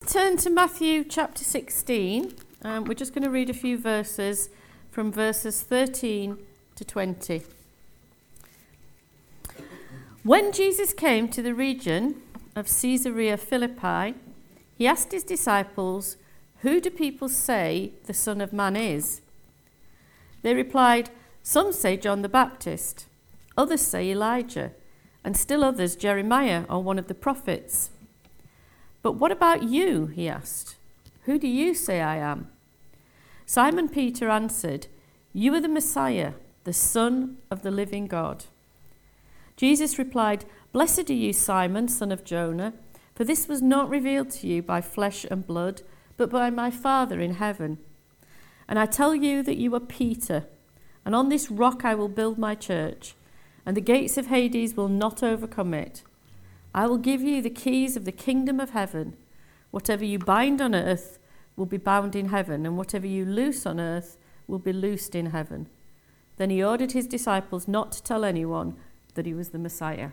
Turn to Matthew chapter 16. We're just going to read a few verses from verses 13 to 20. When Jesus came to the region of Caesarea Philippi, he asked his disciples, "Who do people say the Son of Man is?" They replied, "Some say John the Baptist, others say Elijah, and still others Jeremiah or one of the prophets." "But what about you?" he asked. "Who do you say I am?" Simon Peter answered, "You are the Messiah, the Son of the living God." Jesus replied, "Blessed are you, Simon, son of Jonah, for this was not revealed to you by flesh and blood, but by my Father in heaven. And I tell you that you are Peter, and on this rock I will build my church, and the gates of Hades will not overcome it. I will give you the keys of the kingdom of heaven. Whatever you bind on earth will be bound in heaven, and whatever you loose on earth will be loosed in heaven." Then he ordered his disciples not to tell anyone that he was the Messiah.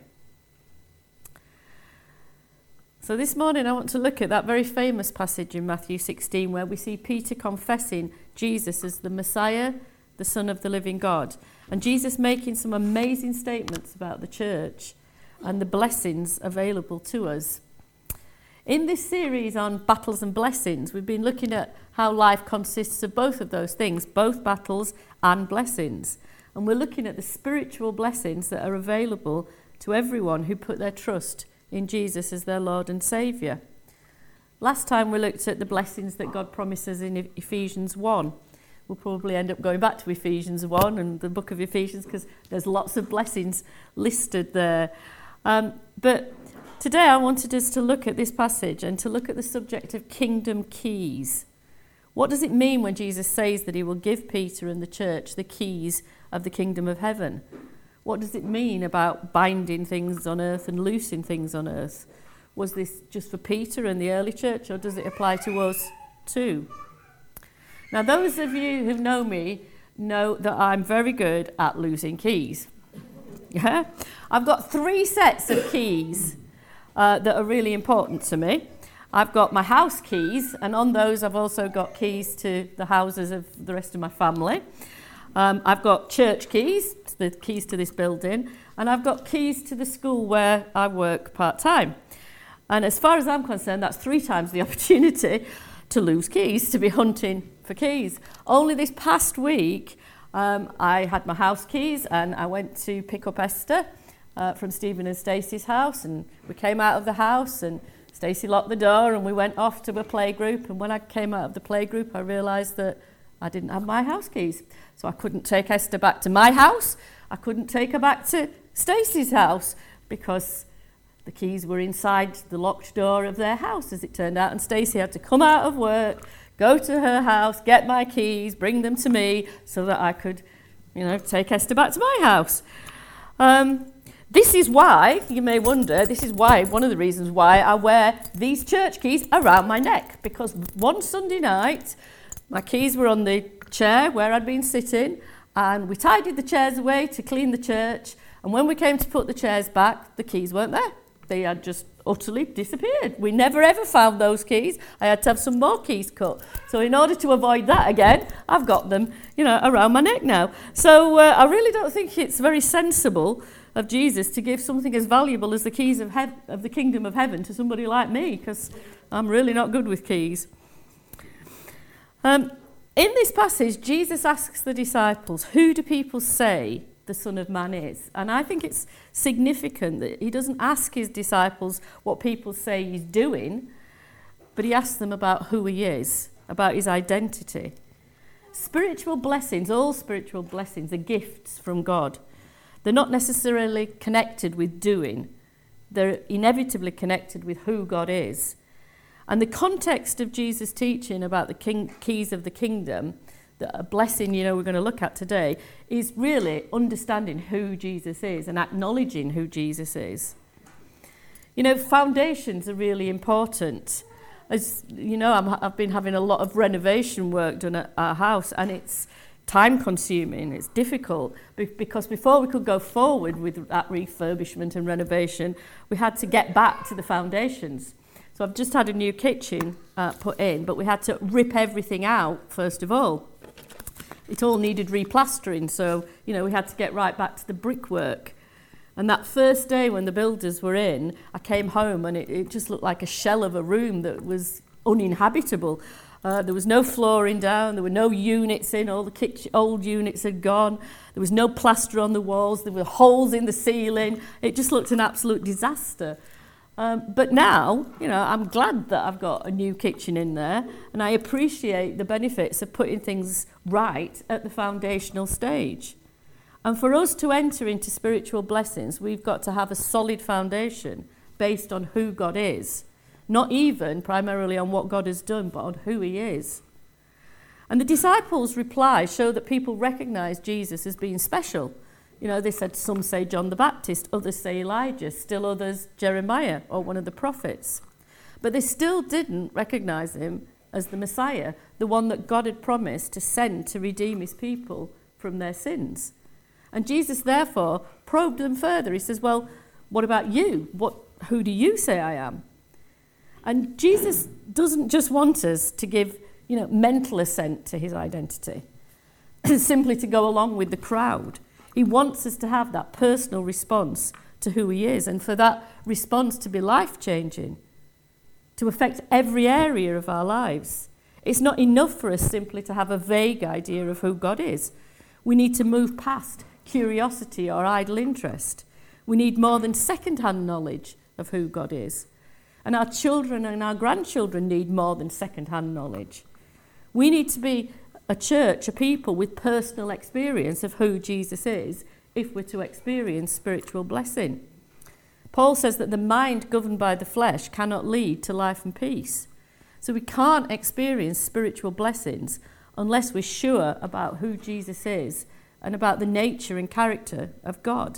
So this morning I want to look at that very famous passage in Matthew 16 where we see Peter confessing Jesus as the Messiah, the Son of the living God, and Jesus making some amazing statements about the church and the blessings available to us. In this series on battles and blessings, we've been looking at how life consists of both of those things, both battles and blessings. And we're looking at the spiritual blessings that are available to everyone who put their trust in Jesus as their Lord and Saviour. Last time we looked at the blessings that God promises in Ephesians 1. We'll probably end up going back to Ephesians 1 and the book of Ephesians because there's lots of blessings listed there. But today I wanted us to look at this passage and to look at the subject of kingdom keys. What does it mean when Jesus says that he will give Peter and the church the keys of the kingdom of heaven? What does it mean about binding things on earth and loosing things on earth? Was this just for Peter and the early church, or does it apply to us too? Now, those of you who know me know that I'm very good at losing keys. Yeah? I've got 3 sets of keys that are really important to me. I've got my house keys, and on those I've also got keys to the houses of the rest of my family. I've got church keys, the keys to this building, and I've got keys to the school where I work part-time. And as far as I'm concerned, that's 3 times the opportunity to lose keys, to be hunting for keys. Only this past week, I had my house keys and I went to pick up Esther from Stephen and Stacey's house, and we came out of the house and Stacey locked the door and we went off to a playgroup, and when I came out of the playgroup I realised that I didn't have my house keys. So I couldn't take Esther back to my house, I couldn't take her back to Stacey's house because the keys were inside the locked door of their house, as it turned out, and Stacey had to come out of work, go to her house, get my keys, bring them to me so that I could, take Esther back to my house. This is why, you may wonder, one of the reasons why I wear these church keys around my neck, because one Sunday night, my keys were on the chair where I'd been sitting, and we tidied the chairs away to clean the church, and when we came to put the chairs back, the keys weren't there. They had just utterly disappeared. We never ever found those keys. I had to have some more keys cut. So in order to avoid that again, I've got them, around my neck now. So I really don't think it's very sensible of Jesus to give something as valuable as the keys of the kingdom of heaven to somebody like me, because I'm really not good with keys. In this passage, Jesus asks the disciples, "Who do people say the Son of Man is?" And I think it's significant that he doesn't ask his disciples what people say he's doing, but he asks them about who he is, about his identity. Spiritual blessings, all spiritual blessings, are gifts from God. They're not necessarily connected with doing. They're inevitably connected with who God is. And the context of Jesus' teaching about the keys of the kingdom, a blessing, we're going to look at today, is really understanding who Jesus is and acknowledging who Jesus is. Foundations are really important. As you know, I've been having a lot of renovation work done at our house, and it's time consuming, it's difficult, because before we could go forward with that refurbishment and renovation, we had to get back to the foundations. So I've just had a new kitchen put in, but we had to rip everything out first of all. It all needed replastering, so we had to get right back to the brickwork. And that first day when the builders were in, I came home and it just looked like a shell of a room that was uninhabitable. There was no flooring down, there were no units in, all the old units had gone, there was no plaster on the walls, there were holes in the ceiling. It just looked an absolute disaster. But now, I'm glad that I've got a new kitchen in there, and I appreciate the benefits of putting things right at the foundational stage. And for us to enter into spiritual blessings, we've got to have a solid foundation based on who God is. Not even primarily on what God has done, but on who he is. And the disciples' replies show that people recognize Jesus as being special. They said, some say John the Baptist, others say Elijah, still others Jeremiah or one of the prophets. But they still didn't recognize him as the Messiah, the one that God had promised to send to redeem his people from their sins. And Jesus therefore probed them further. He says, well, what about you? Who do you say I am? And Jesus doesn't just want us to give, mental assent to his identity, simply to go along with the crowd. He wants us to have that personal response to who he is, and for that response to be life-changing, to affect every area of our lives. It's not enough for us simply to have a vague idea of who God is. We need to move past curiosity or idle interest. We need more than second-hand knowledge of who God is. And our children and our grandchildren need more than second-hand knowledge. We need to be a church, a people with personal experience of who Jesus is if we're to experience spiritual blessing. Paul says that the mind governed by the flesh cannot lead to life and peace. So we can't experience spiritual blessings unless we're sure about who Jesus is and about the nature and character of God.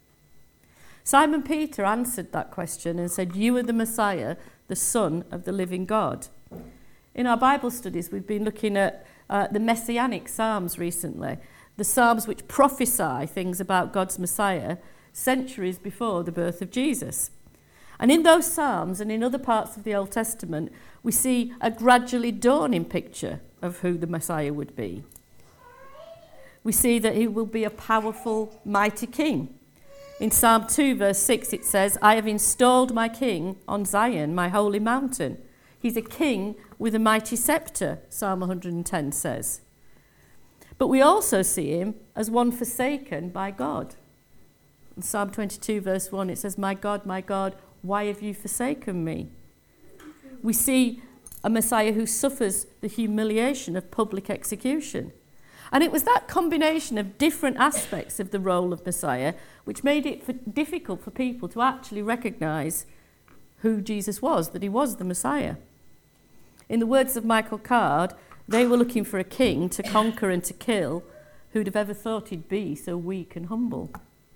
Simon Peter answered that question and said, "You are the Messiah, the Son of the living God." In our Bible studies, we've been looking at the Messianic Psalms recently, the Psalms which prophesy things about God's Messiah centuries before the birth of Jesus. And in those Psalms and in other parts of the Old Testament, we see a gradually dawning picture of who the Messiah would be. We see that he will be a powerful, mighty king. In Psalm 2, verse 6, it says, "I have installed my king on Zion, my holy mountain." He's a king with a mighty scepter, Psalm 110 says. But we also see him as one forsaken by God. In Psalm 22, verse 1, it says, my God, why have you forsaken me?" We see a Messiah who suffers the humiliation of public execution. And it was that combination of different aspects of the role of Messiah which made it difficult for people to actually recognise who Jesus was, that he was the Messiah. In the words of Michael Card, they were looking for a king to conquer and to kill who'd have ever thought he'd be so weak and humble.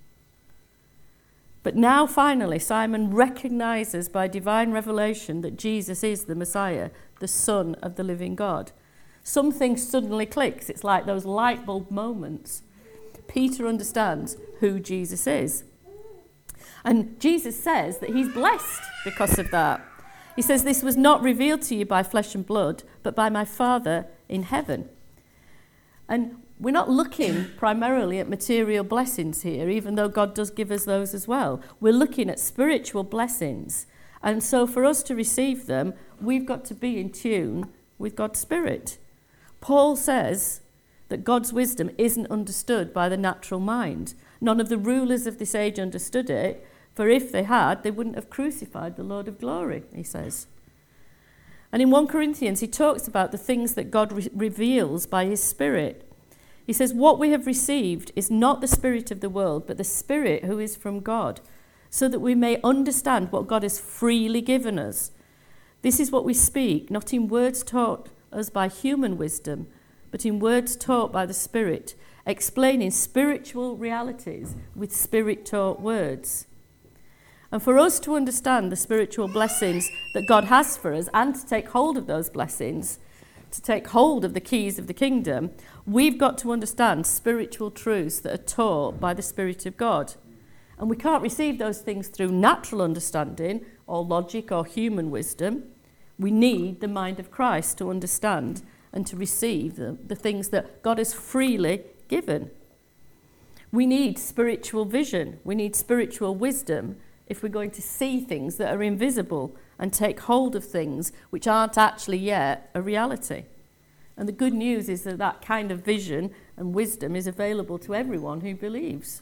But now finally Simon recognises by divine revelation that Jesus is the Messiah, the Son of the living God. Something suddenly clicks. It's like those light bulb moments. Peter understands who Jesus is. And Jesus says that he's blessed because of that. He says, "This was not revealed to you by flesh and blood, but by my Father in heaven." And we're not looking primarily at material blessings here, even though God does give us those as well. We're looking at spiritual blessings. And so for us to receive them, we've got to be in tune with God's Spirit. Paul says that God's wisdom isn't understood by the natural mind. None of the rulers of this age understood it, for if they had, they wouldn't have crucified the Lord of glory, he says. And in 1 Corinthians, he talks about the things that God reveals by his Spirit. He says, "What we have received is not the spirit of the world, but the Spirit who is from God, so that we may understand what God has freely given us. This is what we speak, not in words taught us by human wisdom, but in words taught by the Spirit, explaining spiritual realities with Spirit-taught words." And for us to understand the spiritual blessings that God has for us and to take hold of those blessings, to take hold of the keys of the kingdom, we've got to understand spiritual truths that are taught by the Spirit of God. And we can't receive those things through natural understanding or logic or human wisdom. We need the mind of Christ to understand and to receive the things that God has freely given. We need spiritual vision. We need spiritual wisdom if we're going to see things that are invisible and take hold of things which aren't actually yet a reality. And the good news is that that kind of vision and wisdom is available to everyone who believes.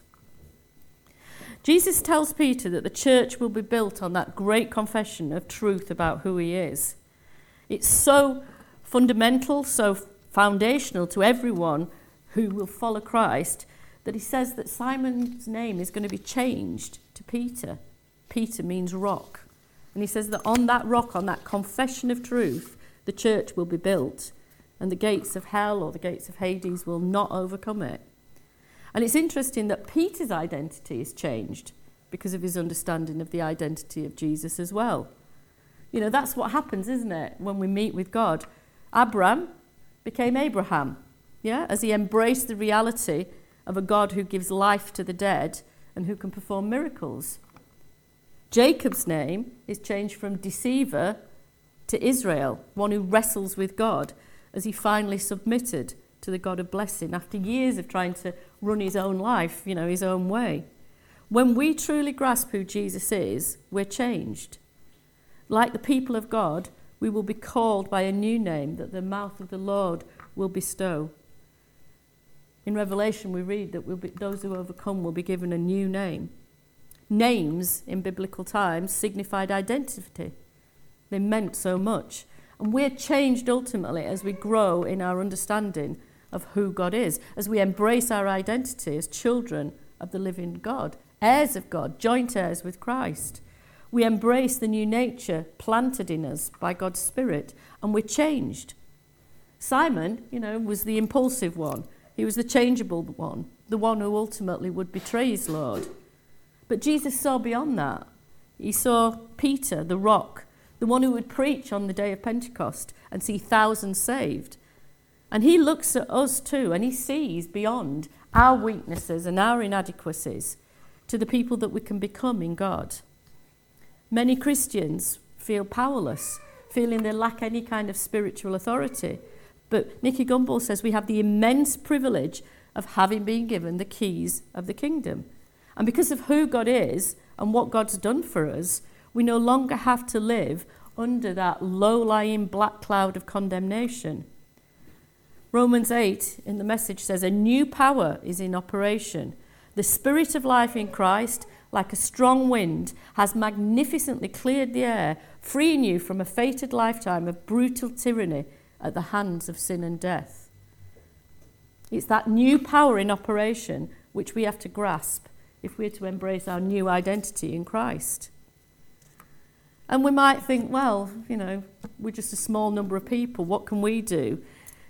Jesus tells Peter that the church will be built on that great confession of truth about who he is. It's so fundamental, so foundational to everyone who will follow Christ that he says that Simon's name is going to be changed to Peter. Peter means rock. And he says that on that rock, on that confession of truth, the church will be built, and the gates of hell or the gates of Hades will not overcome it. And it's interesting that Peter's identity is changed because of his understanding of the identity of Jesus as well. You know, that's what happens, isn't it, when we meet with God? Abram became Abraham, as he embraced the reality of a God who gives life to the dead and who can perform miracles. Jacob's name is changed from deceiver to Israel, one who wrestles with God, as he finally submitted to the God of blessing after years of trying to run his own life, his own way. When we truly grasp who Jesus is, we're changed. Like the people of God, we will be called by a new name that the mouth of the Lord will bestow. In Revelation, we read that those who overcome will be given a new name. Names in biblical times signified identity. They meant so much. And we're changed ultimately as we grow in our understanding of who God is, as we embrace our identity as children of the living God, heirs of God, joint heirs with Christ. We embrace the new nature planted in us by God's Spirit, and we're changed. Simon, was the impulsive one. He was the changeable one, the one who ultimately would betray his Lord. But Jesus saw beyond that. He saw Peter, the rock, the one who would preach on the day of Pentecost and see thousands saved. And he looks at us too, and he sees beyond our weaknesses and our inadequacies to the people that we can become in God. Many Christians feel powerless, feeling they lack any kind of spiritual authority. But Nicky Gumbel says we have the immense privilege of having been given the keys of the kingdom. And because of who God is and what God's done for us, we no longer have to live under that low-lying black cloud of condemnation. Romans 8 in the Message says, a new power is in operation. The Spirit of life in Christ, like a strong wind, has magnificently cleared the air, freeing you from a fated lifetime of brutal tyranny at the hands of sin and death. It's that new power in operation which we have to grasp if we're to embrace our new identity in Christ. And we might think, well, we're just a small number of people. What can we do?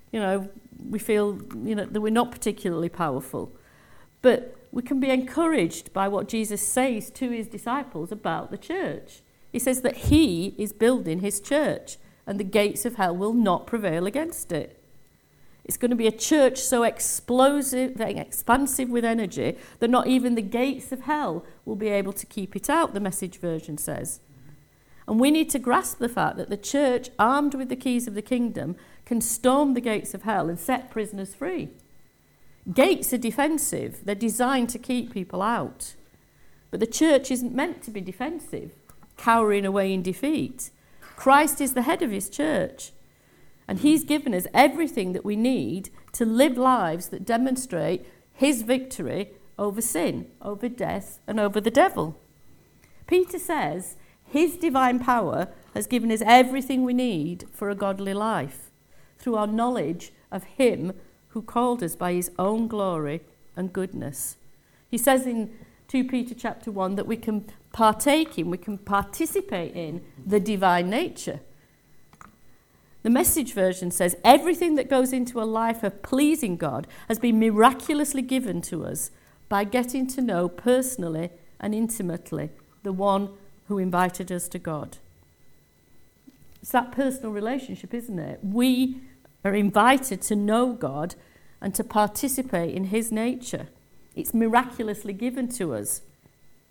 We feel, that we're not particularly powerful. But we can be encouraged by what Jesus says to his disciples about the church. He says that he is building his church, and the gates of hell will not prevail against it. It's going to be a church so explosive, expansive with energy, that not even the gates of hell will be able to keep it out, the Message version says. And we need to grasp the fact that the church, armed with the keys of the kingdom, can storm the gates of hell and set prisoners free. Gates are defensive. They're designed to keep people out. But the church isn't meant to be defensive, cowering away in defeat. Christ is the head of his church. And he's given us everything that we need to live lives that demonstrate his victory over sin, over death, and over the devil. Peter says his divine power has given us everything we need for a godly life through our knowledge of him who called us by his own glory and goodness. He says in 2 Peter chapter 1 that we can partake in, we can participate in the divine nature. The Message version says everything that goes into a life of pleasing God has been miraculously given to us by getting to know personally and intimately the one who invited us to God. It's that personal relationship, isn't it? We are invited to know God and to participate in his nature. It's miraculously given to us.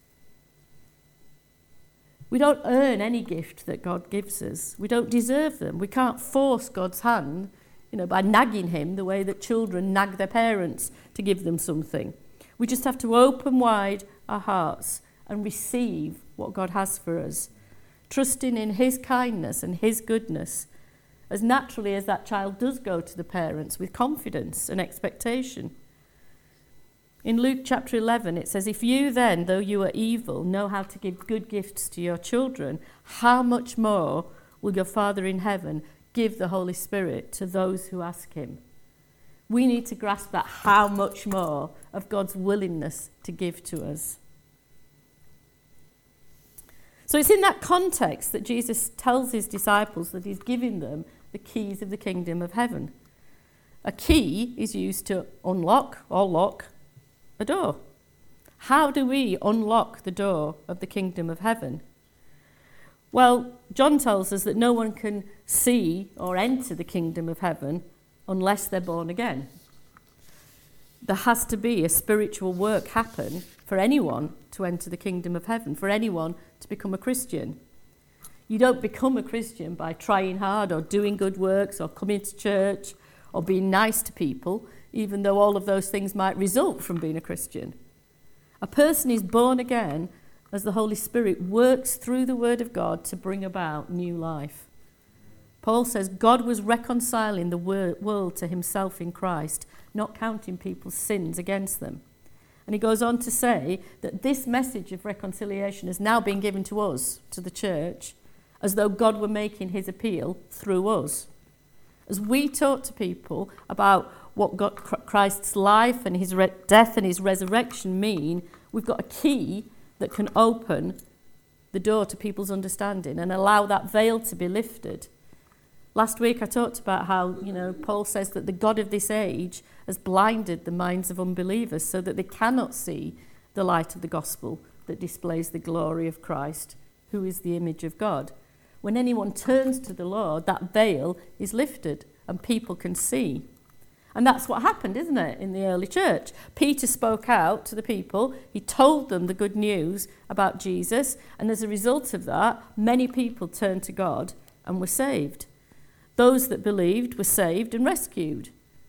We don't earn any gift that God gives us. We don't deserve them. We can't force God's hand, by nagging him the way that children nag their parents to give them something. We just have to open wide our hearts and receive what God has for us, trusting in his kindness and his goodness, as naturally as that child does go to the parents with confidence and expectation. In Luke chapter 11, it says, "If you then, though you are evil, know how to give good gifts to your children, how much more will your Father in heaven give the Holy Spirit to those who ask him?" We need to grasp that how much more of God's willingness to give to us. So it's in that context that Jesus tells his disciples that he's giving them the keys of the kingdom of heaven. A key is used to unlock or lock a door. How do we unlock the door of the kingdom of heaven? Well, John tells us that no one can see or enter the kingdom of heaven unless they're born again. There has to be a spiritual work happen for anyone to enter the kingdom of heaven, for anyone to become a Christian. You don't become a Christian by trying hard or doing good works or coming to church or being nice to people, even though all of those things might result from being a Christian. A person is born again as the Holy Spirit works through the Word of God to bring about new life. Paul says God was reconciling the world to himself in Christ, not counting people's sins against them. And he goes on to say that this message of reconciliation has now been given to us, to the church, as though God were making his appeal through us. As we talk to people about what Christ's life and his death and his resurrection mean, we've got a key that can open the door to people's understanding and allow that veil to be lifted. Last week I talked about how, Paul says that the God of this age has blinded the minds of unbelievers so that they cannot see the light of the gospel that displays the glory of Christ, who is the image of God. When anyone turns to the Lord, that veil is lifted and people can see. And that's what happened, isn't it, in the early church? Peter spoke out to the people. He told them the good news about Jesus. And as a result of that, many people turned to God and were saved. Those that believed were saved and rescued.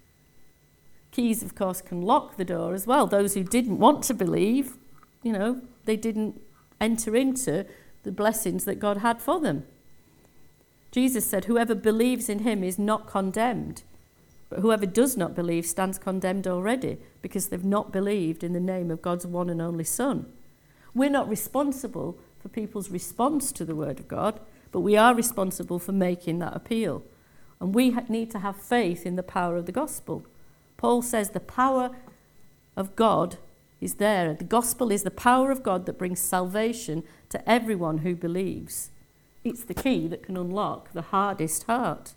Keys, of course, can lock the door as well. Those who didn't want to believe, they didn't enter into the blessings that God had for them. Jesus said, "Whoever believes in him is not condemned. But whoever does not believe stands condemned already because they've not believed in the name of God's one and only Son." We're not responsible for people's response to the Word of God, but we are responsible for making that appeal. And we need to have faith in the power of the gospel. Paul says the power of God is there. The gospel is the power of God that brings salvation to everyone who believes. It's the key that can unlock the hardest heart.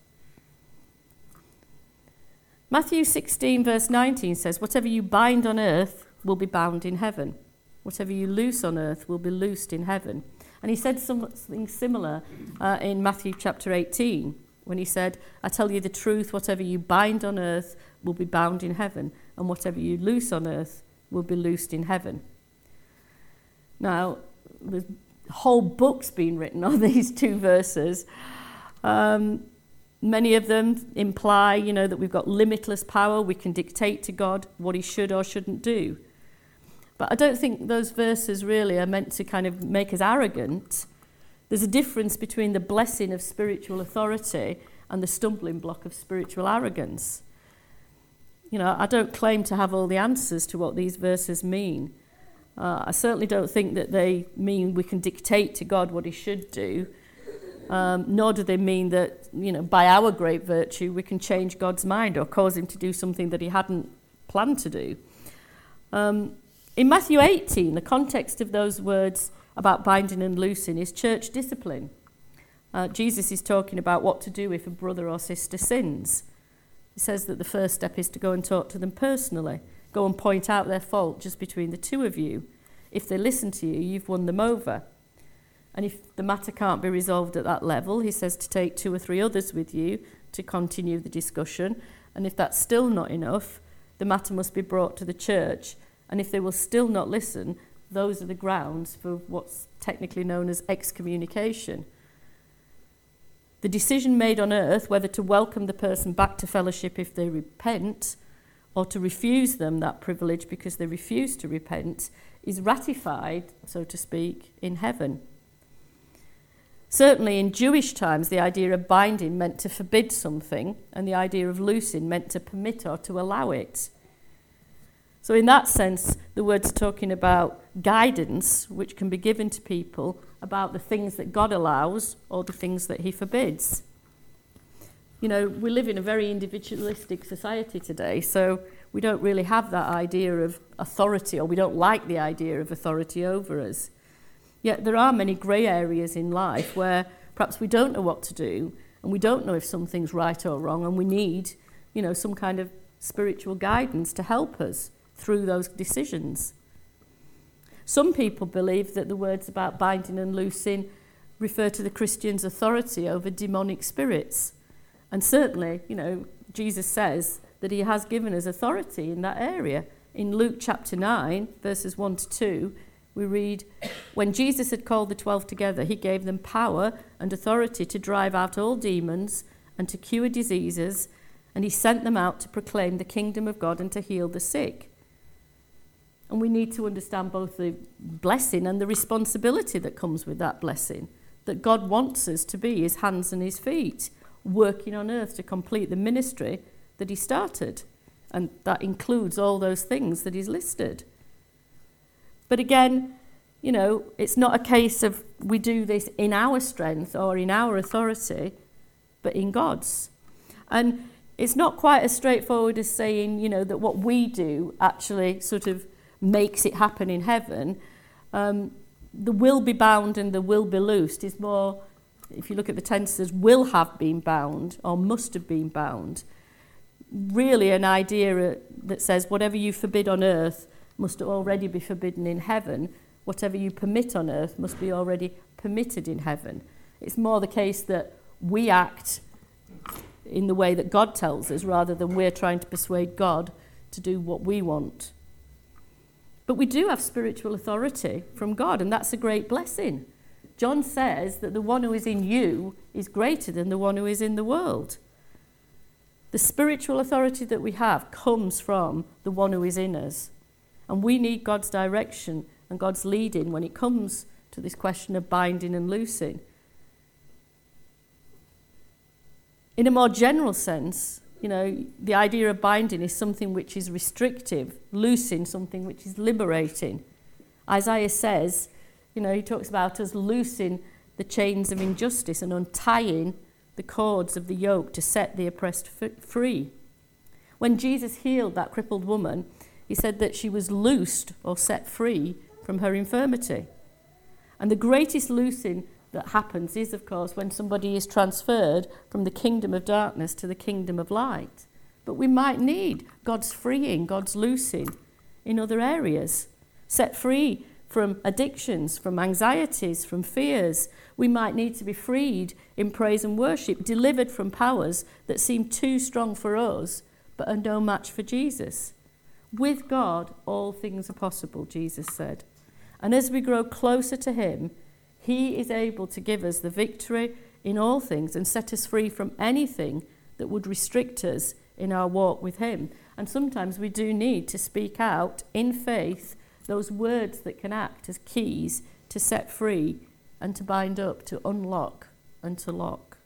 Matthew 16 verse 19 says, "Whatever you bind on earth will be bound in heaven. Whatever you loose on earth will be loosed in heaven." And he said something similar in Matthew chapter 18 when he said, "I tell you the truth, whatever you bind on earth will be bound in heaven, and whatever you loose on earth will be loosed in heaven." Now, there's whole books being written on these two verses. Many of them imply, that we've got limitless power. We can dictate to God what he should or shouldn't do. But I don't think those verses really are meant to kind of make us arrogant. There's a difference between the blessing of spiritual authority and the stumbling block of spiritual arrogance. I don't claim to have all the answers to what these verses mean. I certainly don't think that they mean we can dictate to God what he should do. Nor do they mean that, by our great virtue, we can change God's mind or cause him to do something that he hadn't planned to do. In Matthew 18, the context of those words about binding and loosing is church discipline. Jesus is talking about what to do if a brother or sister sins. He says that the first step is to go and talk to them personally. Go and point out their fault just between the two of you. If they listen to you, you've won them over. And if the matter can't be resolved at that level, he says to take 2 or 3 others with you to continue the discussion. And if that's still not enough, the matter must be brought to the church. And if they will still not listen, those are the grounds for what's technically known as excommunication. The decision made on earth whether to welcome the person back to fellowship if they repent or to refuse them that privilege because they refuse to repent is ratified, so to speak, in heaven. Certainly in Jewish times, the idea of binding meant to forbid something, and the idea of loosing meant to permit or to allow it. So in that sense, the word's talking about guidance, which can be given to people about the things that God allows or the things that he forbids. You know, we live in a very individualistic society today, so we don't really have that idea of authority, or we don't like the idea of authority over us. Yet there are many grey areas in life where perhaps we don't know what to do, and we don't know if something's right or wrong, and we need, you know, some kind of spiritual guidance to help us through those decisions. Some people believe that the words about binding and loosing refer to the Christian's authority over demonic spirits. And certainly, you know, Jesus says that he has given us authority in that area. In Luke chapter 9, verses 1 to 2, we read, "When Jesus had called the 12 together, he gave them power and authority to drive out all demons and to cure diseases, and he sent them out to proclaim the kingdom of God and to heal the sick." And we need to understand both the blessing and the responsibility that comes with that blessing, that God wants us to be his hands and his feet, working on earth to complete the ministry that he started. And that includes all those things that he's listed. But again, you know, it's not a case of we do this in our strength or in our authority, but in God's. And it's not quite as straightforward as saying, you know, that what we do actually sort of makes it happen in heaven. The will be bound and the will be loosed is more, if you look at the tenses, will have been bound or must have been bound. Really an idea that says whatever you forbid on earth must already be forbidden in heaven. Whatever you permit on earth must be already permitted in heaven. It's more the case that we act in the way that God tells us rather than we're trying to persuade God to do what we want. But we do have spiritual authority from God, and that's a great blessing. John says that the one who is in you is greater than the one who is in the world. The spiritual authority that we have comes from the one who is in us. And we need God's direction and God's leading when it comes to this question of binding and loosing. In a more general sense, you know, the idea of binding is something which is restrictive, loosing something which is liberating. Isaiah says, you know, he talks about us loosing the chains of injustice and untying the cords of the yoke to set the oppressed free. When Jesus healed that crippled woman, he said that she was loosed or set free from her infirmity. And the greatest loosing that happens is, of course, when somebody is transferred from the kingdom of darkness to the kingdom of light. But we might need God's freeing, God's loosing in other areas. Set free from addictions, from anxieties, from fears. We might need to be freed in praise and worship, delivered from powers that seem too strong for us, but are no match for Jesus. With God, all things are possible, Jesus said. And as we grow closer to him, he is able to give us the victory in all things and set us free from anything that would restrict us in our walk with him. And sometimes we do need to speak out in faith those words that can act as keys to set free and to bind up, to unlock and to lock.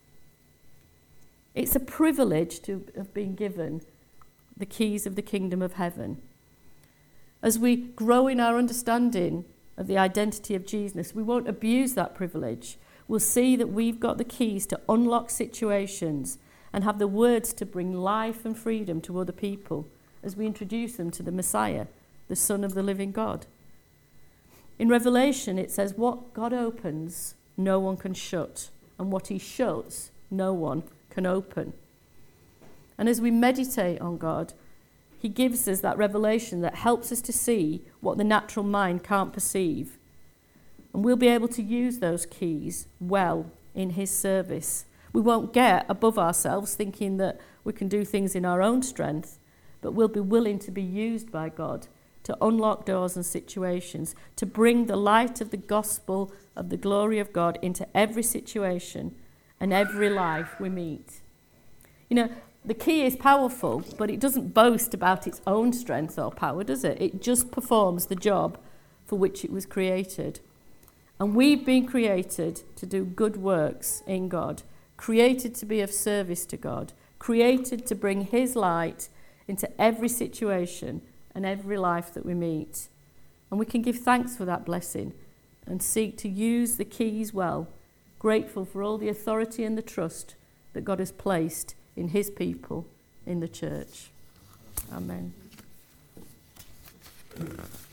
It's a privilege to have been given the keys of the kingdom of heaven. As we grow in our understanding of the identity of Jesus, we won't abuse that privilege. We'll see that we've got the keys to unlock situations and have the words to bring life and freedom to other people as we introduce them to the Messiah, the Son of the living God. In Revelation, it says, what God opens, no one can shut, and what he shuts, no one can open. And as we meditate on God, he gives us that revelation that helps us to see what the natural mind can't perceive. And we'll be able to use those keys well in his service. We won't get above ourselves thinking that we can do things in our own strength, but we'll be willing to be used by God to unlock doors and situations, to bring the light of the gospel of the glory of God into every situation and every life we meet. You know, the key is powerful, but it doesn't boast about its own strength or power, does it? It just performs the job for which it was created. And we've been created to do good works in God, created to be of service to God, created to bring his light into every situation and every life that we meet. And we can give thanks for that blessing and seek to use the keys well, grateful for all the authority and the trust that God has placed in his people in the church. Amen.